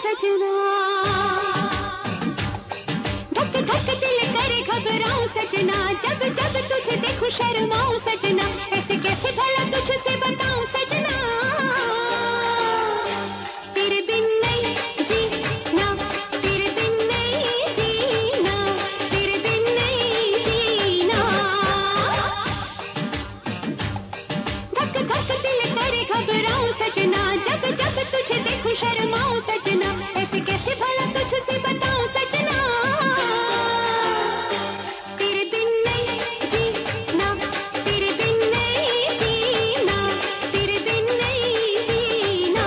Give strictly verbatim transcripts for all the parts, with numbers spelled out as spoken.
सजना, धक धक दिल करे घबराऊं सजना, जब जब तुझे देखूं शर्माऊं सजना, ऐसे कैसे भला तुझसे बताऊं सजना, तेरे बिन नहीं जीना, तेरे बिन नहीं जीना, तेरे बिन नहीं जीना, धक धक दिल करे घबराऊं सजना, जब जब तुझे देखूं शर्माऊं सजना, ऐसे कैसे भला तुझसे बताऊं सजना, तेरे बिन नहीं जीना, तेरे बिन नहीं जीना, तेरे बिन नहीं जीना।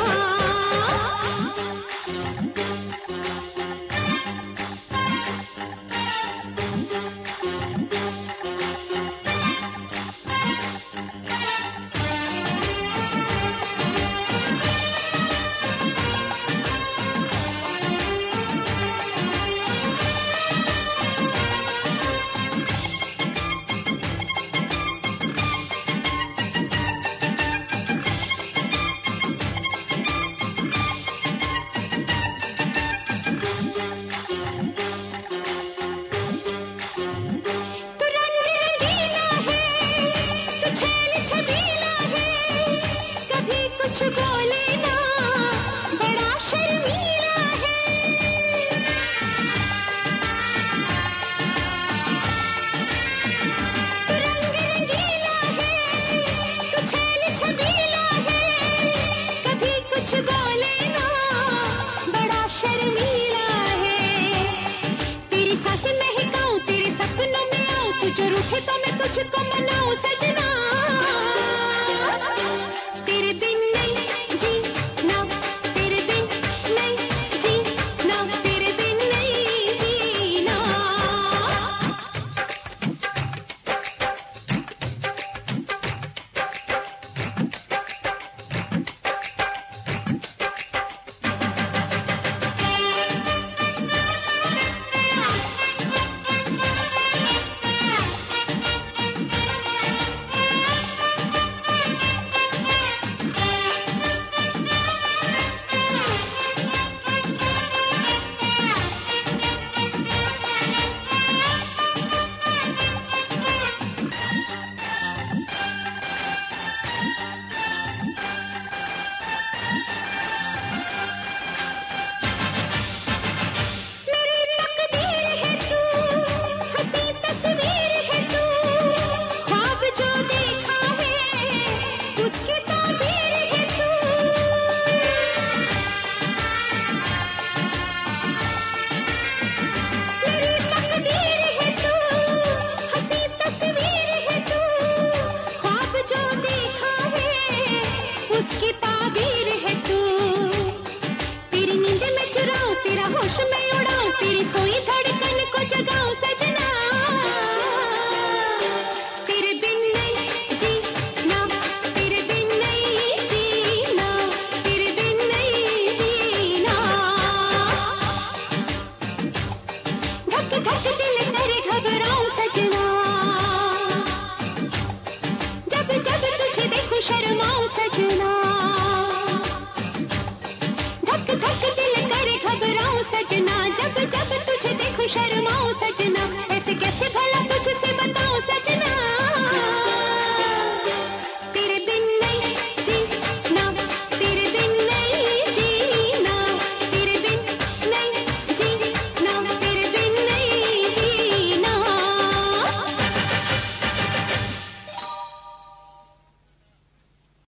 तो मैं तुझको मनाऊं सजना, तेरे बिन नहीं जीना, तेरे बिन नहीं जीना, तेरे बिन नहीं जीना। उसकी ताबीर है तू, तेरी नींद में चुराऊं, तेरा होश में उड़ाऊं, तेरी सोई धड़कन को जगाऊं सजना, तेरे बिन नहीं जीना, तेरे बिन नहीं जीना, तेरे बिन नहीं जीना, धक धक दिल करे घबराऊं सजना, जब जब तुझे देखूं शर्माऊं सजना, धक धक दिल करे घबराऊं सजना, जब जब तुझे देखूं शर्माऊं सजना।